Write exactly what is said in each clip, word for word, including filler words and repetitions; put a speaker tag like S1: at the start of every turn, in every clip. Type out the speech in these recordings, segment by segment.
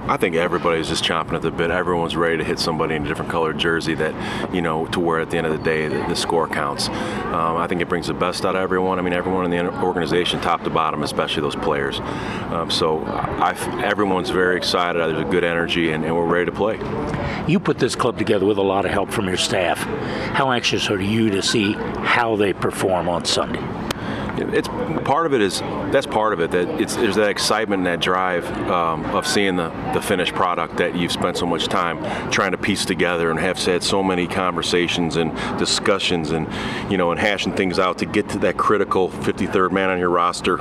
S1: I think everybody's just chomping at the bit. Everyone's ready to hit somebody in a different colored jersey that, you know, to where at the end of the day the, the score counts. Um, I think it brings the best out of everyone. I mean, everyone in the organization, top to bottom, especially those players. Um, so I've, everyone's very excited. There's a good energy, and, and we're ready to play.
S2: You put this club together with a lot of help from your staff. How anxious are you to see how they perform on Sunday?
S1: It's part of it is that's part of it that it's there's that excitement and that drive um, of seeing the, the finished product that you've spent so much time trying to piece together and have had so many conversations and discussions and you know and hashing things out to get to that critical fifty-third man on your roster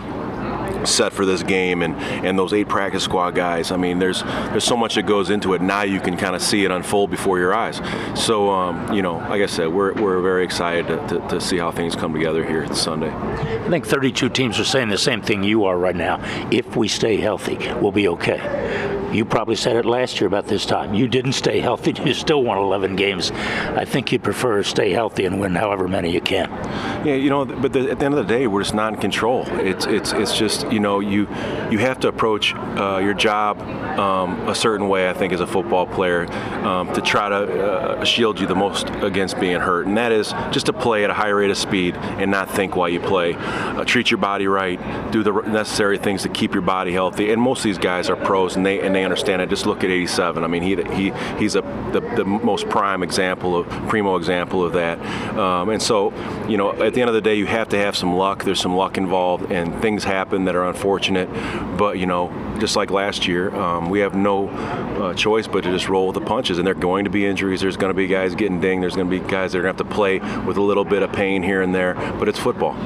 S1: set for this game and, and those eight practice squad guys. I mean, there's there's so much that goes into it. Now you can kind of see it unfold before your eyes. So, um, you know, like I said, we're we're very excited to, to, to see how things come together here Sunday.
S2: I think thirty-two teams are saying the same thing you are right now. If we stay healthy, we'll be okay. You probably said it last year about this time. You didn't stay healthy. You still won eleven games. I think you'd prefer to stay healthy and win however many you can.
S1: Yeah, you know, but the, at the end of the day, we're just not in control. It's it's it's just, you know, you you have to approach uh, your job um, a certain way, I think, as a football player um, to try to uh, shield you the most against being hurt. And that is just to play at a high rate of speed and not think while you play. Uh, treat your body right. Do the necessary things to keep your body healthy. And most of these guys are pros, and they and they understand it. Just look at eighty-seven. I mean, he he he's a the, the most prime example of primo example of that. Um, and so, you know, at the end of the day, you have to have some luck. There's some luck involved, and things happen that are unfortunate. But you know, just like last year, um, we have no uh, choice but to just roll with the punches. And there are going to be injuries. There's going to be guys getting dinged. There's going to be guys that are going to have to play with a little bit of pain here and there. But it's football.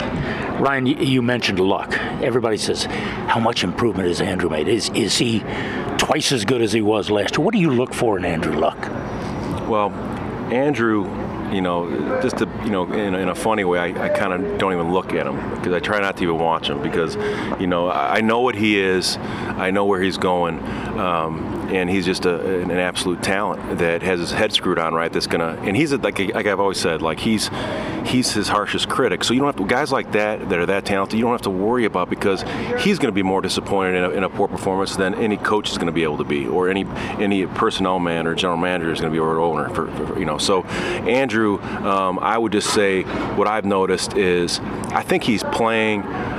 S2: Ryan, you mentioned luck. Everybody says, how much improvement has Andrew made? Is is he twice as good as he was last year? What do you look for in Andrew Luck?
S1: Well, Andrew, you know, just to, you know, in, in a funny way, I, I kind of don't even look at him because I try not to even watch him because, you know, I, I know what he is. I know where he's going. Um, and he's just a, an absolute talent that has his head screwed on right. That's gonna, and he's a, like like I've always said, like he's he's his harshest critic. So you don't have to, guys like that that are that talented, you don't have to worry about because he's going to be more disappointed in a, in a poor performance than any coach is going to be able to be, or any any personnel man or general manager is going to be, or owner. For, for you know, so Andrew, um, I would just say what I've noticed is I think he's playing.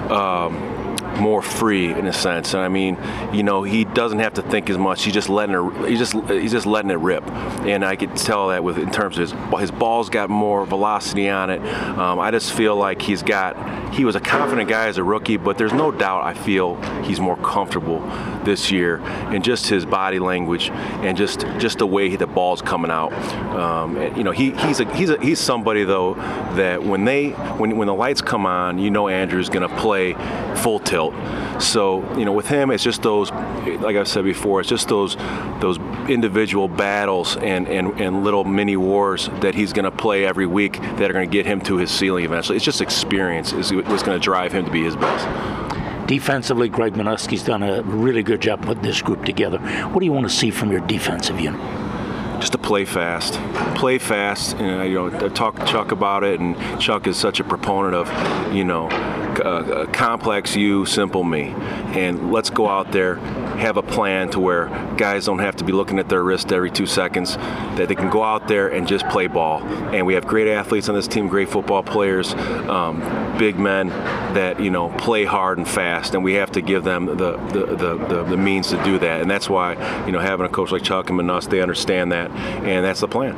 S1: Um, more free in a sense. And I mean, you know, he doesn't have to think as much. He's just letting it. He's just he's just letting it rip. And I could tell that with in terms of his his ball's got more velocity on it. Um, I just feel like he's got. He was a confident guy as a rookie, but there's no doubt I feel he's more comfortable this year in just his body language and just just the way the ball's coming out. Um, and, you know, he he's a he's a he's somebody though that when they when when the lights come on, you know Andrew's going to play full tilt. So, you know, with him, it's just those, like I've said before, it's just those those individual battles and, and, and little mini wars that he's going to play every week that are going to get him to his ceiling eventually. It's just experience is what's going to drive him to be his best.
S2: Defensively, Greg Minuski's done a really good job putting this group together. What do you want to see from your defensive unit?
S1: Just to play fast, play fast. And, you know, talk to Chuck about it, and Chuck is such a proponent of, you know, uh, complex you, simple me. And let's go out there, have a plan to where guys don't have to be looking at their wrist every two seconds, that they can go out there and just play ball. And we have great athletes on this team, great football players, um, big men that, you know, play hard and fast, and we have to give them the the, the, the the means to do that. And that's why, you know, having a coach like Chuck and Manus, they understand that, and that's the plan.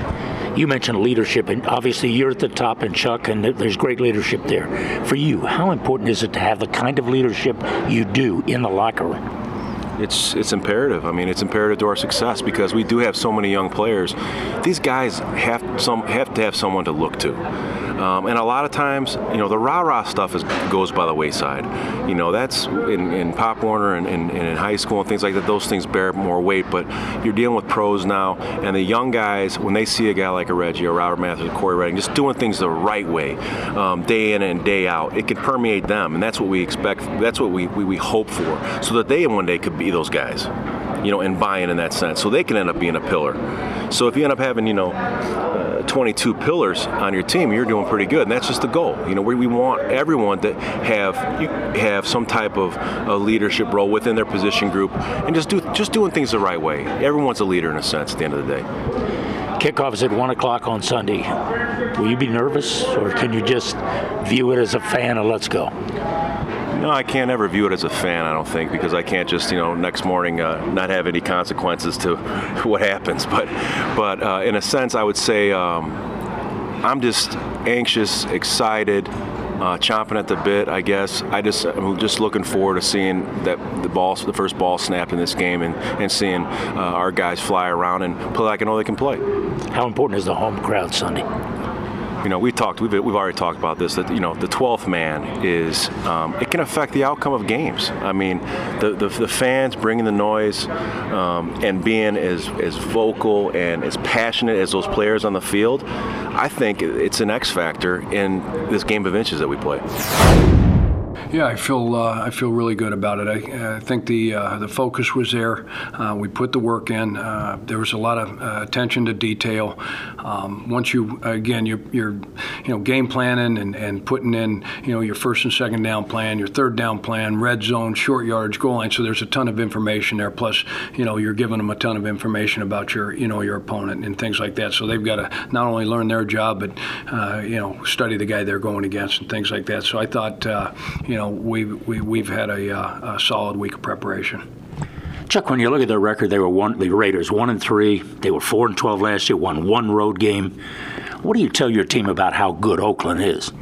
S2: You mentioned leadership, and obviously you're at the top, and Chuck, and there's great leadership there. For you, how important is it to have the kind of leadership you do in the locker room?
S1: It's it's imperative. I mean, it's imperative to our success because we do have so many young players. These guys have some have to have someone to look to. Um, and a lot of times, you know, the rah-rah stuff is, goes by the wayside. You know, that's in, in Pop Warner and, and, and in high school and things like that, those things bear more weight. But you're dealing with pros now, and the young guys, when they see a guy like a Reggie or Robert Mathis or Corey Redding just doing things the right way, um, day in and day out, it can permeate them. And that's what we expect, that's what we, we, we hope for, so that they one day could be those guys. you know, and buy-in in that sense. So they can end up being a pillar. So if you end up having, you know, uh, twenty-two pillars on your team, you're doing pretty good, and that's just the goal. You know, we, we want everyone to have you have some type of a leadership role within their position group, and just do just doing things the right way. Everyone's a leader in a sense at the end of the day.
S2: Kickoff is at one o'clock on Sunday. Will you be nervous, or can you just view it as a fan and let's go?
S1: No, I can't ever view it as a fan, I don't think, because I can't just, you know, next morning uh, not have any consequences to what happens. But but uh, in a sense, I would say um, I'm just anxious, excited, uh, chomping at the bit, I guess. I just, I'm just looking forward to seeing that the ball, the first ball snapped in this game, and, and seeing uh, our guys fly around and play like I know they can play.
S2: How important is the home crowd Sunday?
S1: You know, we talked. We've we've already talked about this. That you know, the twelfth man is um, it can affect the outcome of games. I mean, the the, the fans bringing the noise um, and being as as vocal and as passionate as those players on the field. I think it's an X factor in this game of inches that we play.
S3: Yeah, I feel uh, I feel really good about it. I, I think the uh, the focus was there. Uh, we put the work in. Uh, there was a lot of uh, attention to detail. Um, once you again you're, you're you know game planning and, and putting in you know your first and second down plan, your third down plan, red zone, short yardage, goal line. So there's a ton of information there. Plus you know you're giving them a ton of information about your you know your opponent and things like that. So they've got to not only learn their job but uh, you know study the guy they're going against and things like that. So I thought uh, you know. We, we, we've had a, uh, a solid week of preparation.
S2: Chuck, when you look at their record, they were one, the Raiders one and three. They were four and twelve last year, won one road game. What do you tell your team about how good Oakland is?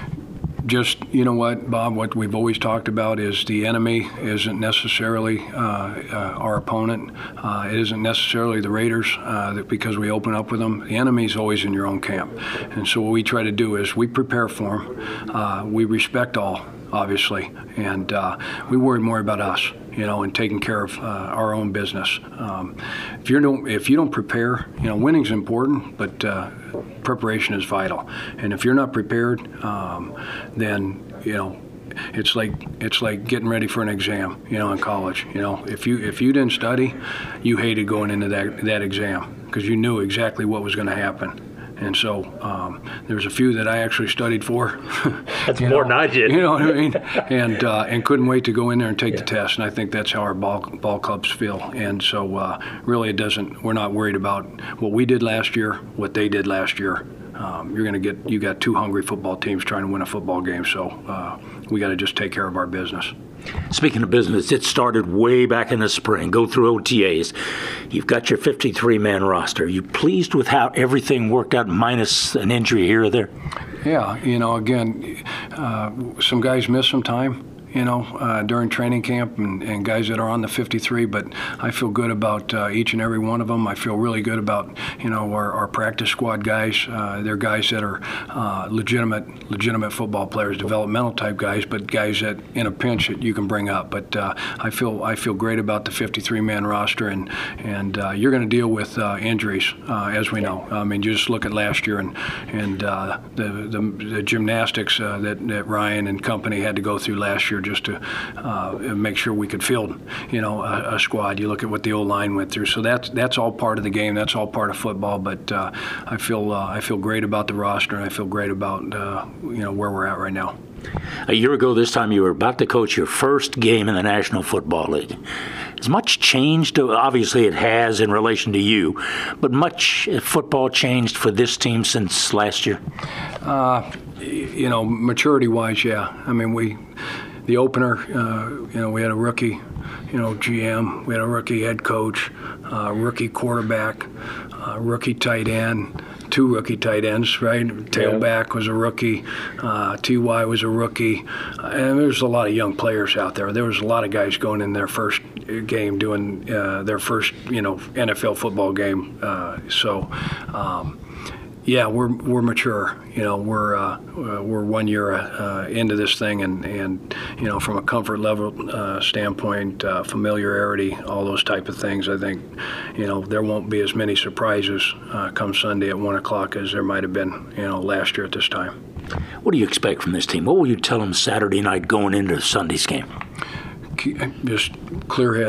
S3: Just, you know what, Bob, what we've always talked about is the enemy isn't necessarily uh, uh, our opponent. Uh, it isn't necessarily the Raiders uh, that because we open up with them. The enemy is always in your own camp. And so what we try to do is we prepare for them. Uh, we respect all, obviously, and uh, we worry more about us, you know, and taking care of uh, our own business. Um, if you don't, if you don't prepare, you know, winning's important, but uh, preparation is vital. And if you're not prepared, um, then you know, it's like it's like getting ready for an exam, you know, in college. You know, if you if you didn't study, you hated going into that that exam because you knew exactly what was going to happen. And so um, there's a few that I actually studied for.
S2: That's more
S3: know,
S2: than I did.
S3: You know what I mean? And uh, and couldn't wait to go in there and take yeah. the test. And I think that's how our ball ball clubs feel. And so uh, really, it doesn't. We're not worried about what we did last year, what they did last year. Um, you're going to get you got two hungry football teams trying to win a football game. So uh, we got to just take care of our business.
S2: Speaking of business, it started way back in the spring. Go through O T As. You've got your fifty-three man roster. Are you pleased with how everything worked out, minus an injury here or there?
S3: Yeah, you know, again, uh, some guys missed some time. You know, uh, during training camp and, and guys that are on the fifty-three, but I feel good about uh, each and every one of them. I feel really good about, you know, our, our practice squad guys. Uh, they're guys that are uh, legitimate, legitimate football players, developmental type guys, but guys that in a pinch that you can bring up. But uh, I feel I feel great about the fifty-three man roster, and and uh, you're going to deal with uh, injuries, uh, as we know. I mean, you just look at last year and and uh, the, the the gymnastics uh, that that Ryan and company had to go through last year, just to uh, make sure we could field, you know, a, a squad. You look at what the O-line went through. So that's that's all part of the game. That's all part of football. But uh, I feel uh, I feel great about the roster, and I feel great about uh, you know where we're at right now.
S2: A year ago this time, you were about to coach your first game in the National Football League. Has much changed? Obviously, it has in relation to you, but much football changed for this team since last year? Uh,
S3: you know, maturity-wise, yeah. I mean, we. The opener, uh, you know, we had a rookie, you know, G M. We had a rookie head coach, uh, rookie quarterback, uh, rookie tight end, two rookie tight ends, right? Tailback yeah. was a rookie. Uh, T Y was a rookie. Uh, and there's a lot of young players out there. There was a lot of guys going in their first game doing uh, their first, you know, N F L football game. Uh, so, um, Yeah, we're we're mature. You know, we're uh, we're one year uh, into this thing, and, and you know, from a comfort level uh, standpoint, uh, familiarity, all those type of things. I think, you know, there won't be as many surprises uh, come Sunday at one o'clock as there might have been, you know, last year at this time.
S2: What do you expect from this team? What will you tell them Saturday night going into Sunday's game?
S3: Just clear head.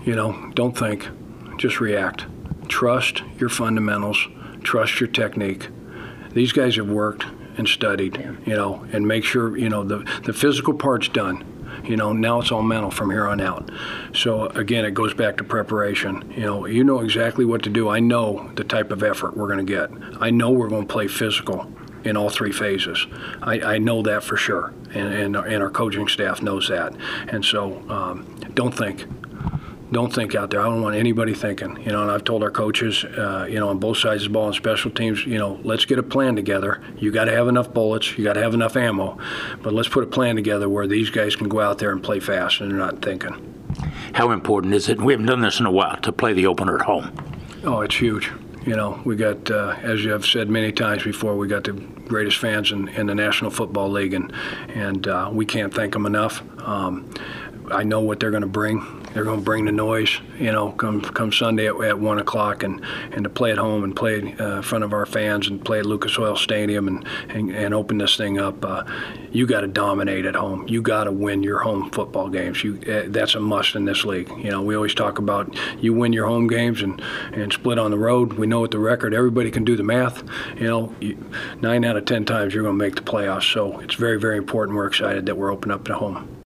S3: You know, don't think, just react. Trust your fundamentals, trust your technique. These guys have worked and studied, you know, and make sure, you know, the, the physical part's done. You know, now it's all mental from here on out. So, again, it goes back to preparation. You know, you know exactly what to do. I know the type of effort we're going to get. I know we're going to play physical in all three phases. I, I know that for sure, and, and, and our coaching staff knows that. And so um, don't think. Don't think out there. I don't want anybody thinking. You know, and I've told our coaches, uh, you know, on both sides of the ball and special teams, you know, let's get a plan together. You got to have enough bullets. You got to have enough ammo. But let's put a plan together where these guys can go out there and play fast and they're not thinking.
S2: How important is it? We haven't done this in a while to play the opener at home.
S3: Oh, it's huge. You know, we got, uh, as you have said many times before, we got the greatest fans in, in the National Football League, and and uh, we can't thank them enough. Um, I know what they're going to bring. They're going to bring the noise, you know, come come Sunday at, at one o'clock, and, and to play at home and play uh, in front of our fans and play at Lucas Oil Stadium and, and, and open this thing up. Uh, you got to dominate at home. You got to win your home football games. You uh, that's a must in this league. You know, we always talk about you win your home games and, and split on the road. We know what the record. Everybody can do the math. You know, you, nine out of ten times you're going to make the playoffs. So it's very, very important. We're excited that we're open up at home.